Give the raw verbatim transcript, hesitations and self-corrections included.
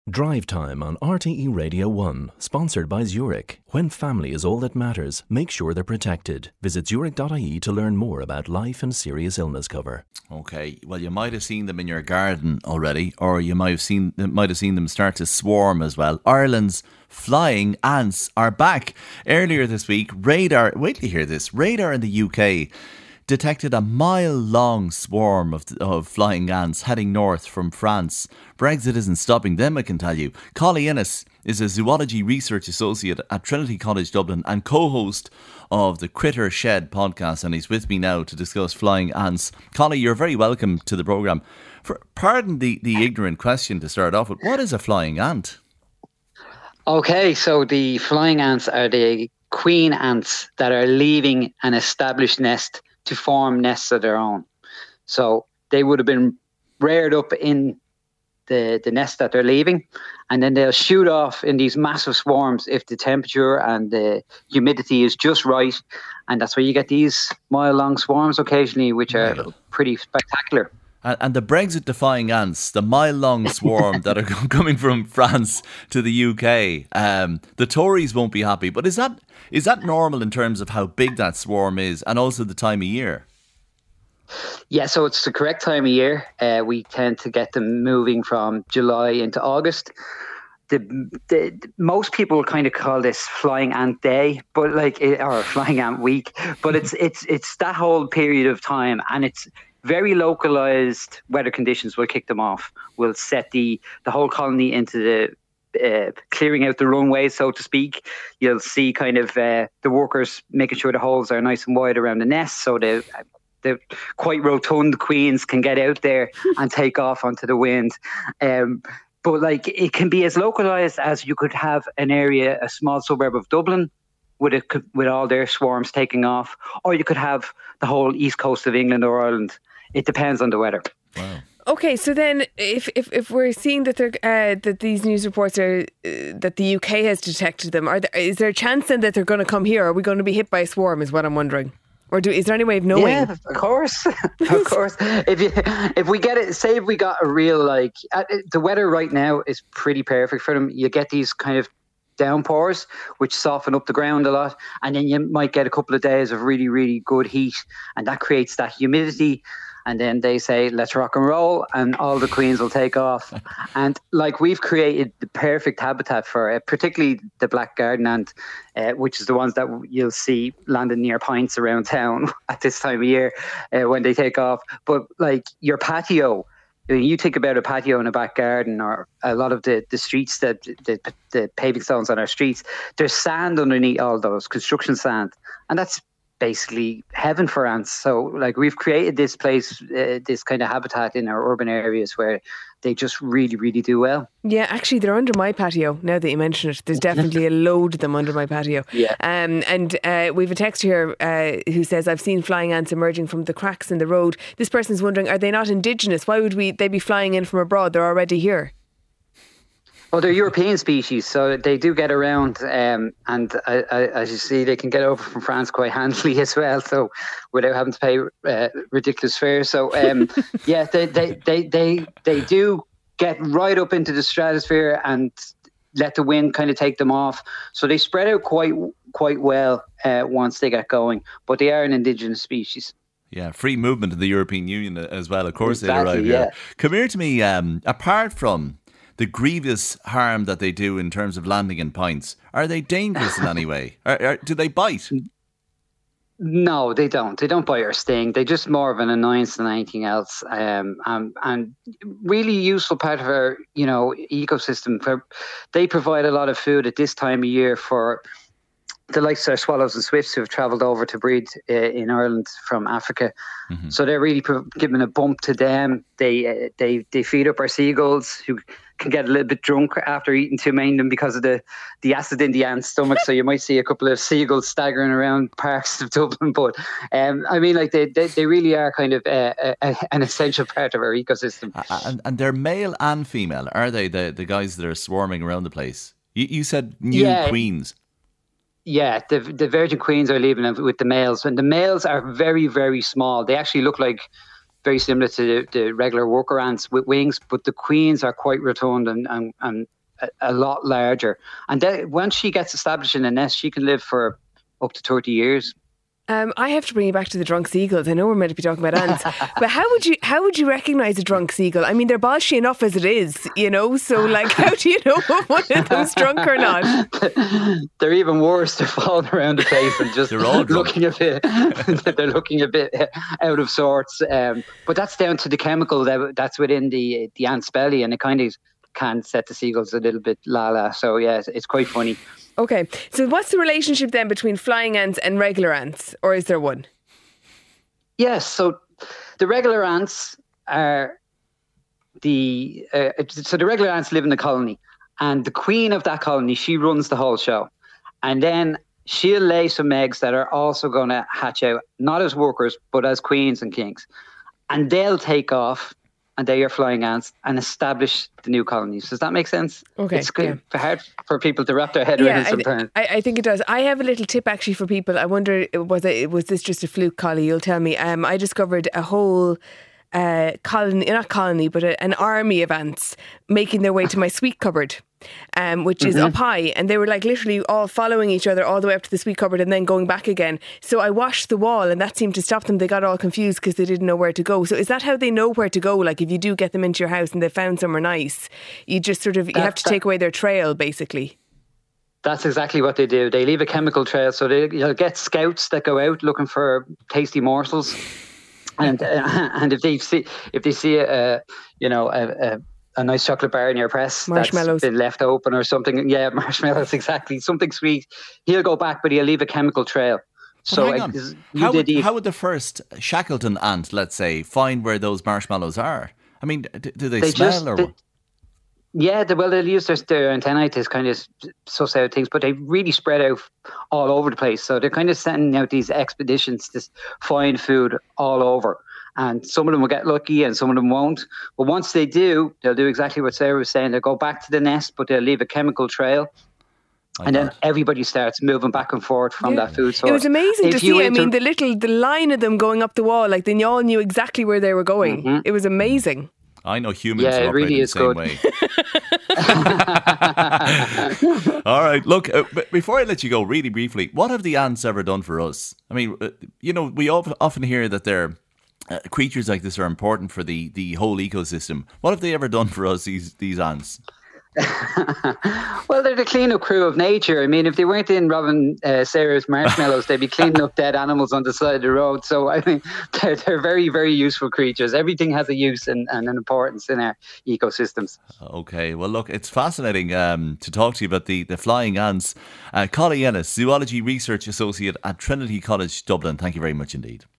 Drive Time on R T E Radio one, sponsored by Zurich. When family is all that matters, make sure they're protected. Visit zurich dot I E to learn more about life and serious illness cover. Okay, well, you might have seen them in your garden already, or you might have seen might have seen them start to swarm as well. Ireland's flying ants are back. Earlier this week, radar, wait till you hear this, radar in the U K detected a mile-long swarm of, of flying ants heading north from France. Brexit isn't stopping them, I can tell you. Collie Innes is a zoology research associate at Trinity College Dublin and co-host of the Critter Shed podcast, and he's with me now to discuss flying ants. Collie, you're very welcome to the programme. For, pardon the, the ignorant question to start off with, what is a flying ant? Okay, so the flying ants are the queen ants that are leaving an established nest to form nests of their own. So they would have been reared up in the, the nest that they're leaving, and then they'll shoot off in these massive swarms if the temperature and the humidity is just right. And that's where you get these mile-long swarms occasionally, which are wow. pretty spectacular. And, and the Brexit-defying ants, the mile-long swarm that are coming from France to the U K, um, the Tories won't be happy. But is that is that normal in terms of how big that swarm is, and also the time of year? Yeah, so it's the correct time of year. Uh, we tend to get them moving from July into August. The, the most people kind of call this Flying Ant Day, but like it, or Flying Ant Week. But it's it's it's that whole period of time, and it's very localized weather conditions will kick them off. Will set the the whole colony into the uh, clearing out the runway, so to speak. You'll see kind of uh, the workers making sure the holes are nice and wide around the nest, so the the quite rotund queens can get out there and take off onto the wind. Um, but like it can be as localized as you could have an area, a small suburb of Dublin, with it with all their swarms taking off, or you could have the whole east coast of England or Ireland. It depends on the weather. Wow. Okay, so then if if, if we're seeing that they're, uh, that these news reports are uh, that the U K has detected them, are there, is there a chance then that they're going to come here? Are we going to be hit by a swarm? Is what I'm wondering. Or do is there any way of knowing? Yeah, of course, of course. If you if we get it, say if we got a real like uh, the weather right now is pretty perfect for them. You get these kind of downpours which soften up the ground a lot, and then you might get a couple of days of really really good heat, and that creates that humidity. And then they say, let's rock and roll, and all the queens will take off. And like we've created the perfect habitat for it, particularly the black garden ant, uh, which is the ones that you'll see landing near pints around town at this time of year uh, when they take off. But like your patio, when you think about a patio in a back garden, or a lot of the, the streets, that the, the paving stones on our streets, there's sand underneath all those, construction sand. And that's basically heaven for ants. So like we've created this place, uh, this kind of habitat in our urban areas where they just really, really do well. Yeah, actually they're under my patio now that you mention it. There's definitely a load of them under my patio. Yeah. Um, and uh, we've a text here uh, who says, I've seen flying ants emerging from the cracks in the road. This person's wondering, are they not indigenous? Why would we they be flying in from abroad? They're already here. Well, they're European species, so they do get around, um, and uh, as you see, they can get over from France quite handily as well. So, without having to pay uh, ridiculous fares. So, um, yeah, they, they they they they do get right up into the stratosphere and let the wind kind of take them off. So they spread out quite quite well uh, once they get going. But they are an indigenous species. Yeah, free movement in the European Union as well. Of course, exactly, they arrive. Yeah. yeah. Come here to me. Um, apart from the grievous harm that they do in terms of landing in pints, are they dangerous in any way? Are, are, do they bite? No, they don't. They don't bite or sting. They're just more of an annoyance than anything else. Um, and, and really useful part of our, you know, ecosystem. For, they provide a lot of food at this time of year for the likes of our swallows and swifts who have travelled over to breed uh, in Ireland from Africa. Mm-hmm. So they're really pro- giving a bump to them. They uh, they they feed up our seagulls, who can get a little bit drunk after eating too many of them because of the, the acid in the ant's stomach. So you might see a couple of seagulls staggering around parks of Dublin. But um, I mean, like they, they, they really are kind of uh, uh, an essential part of our ecosystem. And, and they're male and female, are they? The the guys that are swarming around the place. You, you said new yeah. queens. Yeah, the the virgin queens are leaving with the males, and the males are very, very small. They actually look like very similar to the, the regular worker ants with wings, but the queens are quite rotund and, and, and a, a lot larger. And then once she gets established in a nest, she can live for up to thirty years. Um, I have to bring you back to the drunk seagulls. I know we're meant to be talking about ants, but how would you how would you recognise a drunk seagull? I mean, they're bolshy enough as it is, you know. So, like, how do you know if one of them's drunk or not? They're even worse. They're falling around the place and just They're all drunk. looking a bit. They're looking a bit out of sorts. Um, but that's down to the chemical that that's within the the ant's belly, and it kind of can set the seagulls a little bit la la. So yeah, it's, it's quite funny. Okay, so what's the relationship then between flying ants and regular ants, or is there one? Yes, so the regular ants are the uh, so the regular ants live in the colony, and the queen of that colony, she runs the whole show, and then she'll lay some eggs that are also going to hatch out, not as workers but as queens and kings, and they'll take off. And they are flying ants and establish the new colonies. Does that make sense? Okay. It's good, yeah. hard for people to wrap their head around yeah, sometimes. I, I think it does. I have a little tip actually for people. I wonder, was it was this just a fluke, Collie? You'll tell me. Um, I discovered a whole uh, colony, not colony, but a, an army of ants making their way to my sweet cupboard. Um, which is mm-hmm. up high, and they were like literally all following each other all the way up to the sweet cupboard and then going back again. So I washed the wall, and that seemed to stop them. They got all confused because they didn't know where to go. So is that how they know where to go? Like if you do get them into your house and they found somewhere nice, you just sort of you that, have to that, take away their trail, basically. That's exactly what they do. They leave a chemical trail, so they, you'll get scouts that go out looking for tasty morsels, and uh, and if they see if they see a you know a, a a nice chocolate bar in your press marshmallows that's been left open or something. Yeah, marshmallows, exactly. Something sweet. He'll go back, but he'll leave a chemical trail. So hang on. How would, how would the first Shackleton ant, let's say, find where those marshmallows are? I mean, do, do they, they smell just, or they, what? Yeah, they, well, they'll use their, their antennae to kind of suss out things, but they really spread out all over the place. So they're kind of sending out these expeditions to find food all over. And some of them will get lucky and some of them won't. But once they do, they'll do exactly what Sarah was saying. They'll go back to the nest, but they'll leave a chemical trail. I and then it. everybody starts moving back and forth from yeah. that food source. It was amazing if to see. I mean, the little, the line of them going up the wall, like they all knew exactly where they were going. Mm-hmm. It was amazing. I know humans yeah, it operate really the is same good. way. All right, look, uh, before I let you go, really briefly, what have the ants ever done for us? I mean, uh, you know, we often hear that they're Uh, creatures like this are important for the, the whole ecosystem. What have they ever done for us, these these ants? Well, they're the clean-up crew of nature. I mean, if they weren't in robbing uh, Sarah's marshmallows, they'd be cleaning up dead animals on the side of the road. So, I mean, they're, they're very, very useful creatures. Everything has a use and, and an importance in our ecosystems. Okay, well, look, it's fascinating um, to talk to you about the, the flying ants. Uh, Collie Ellis, Zoology Research Associate at Trinity College Dublin. Thank you very much indeed.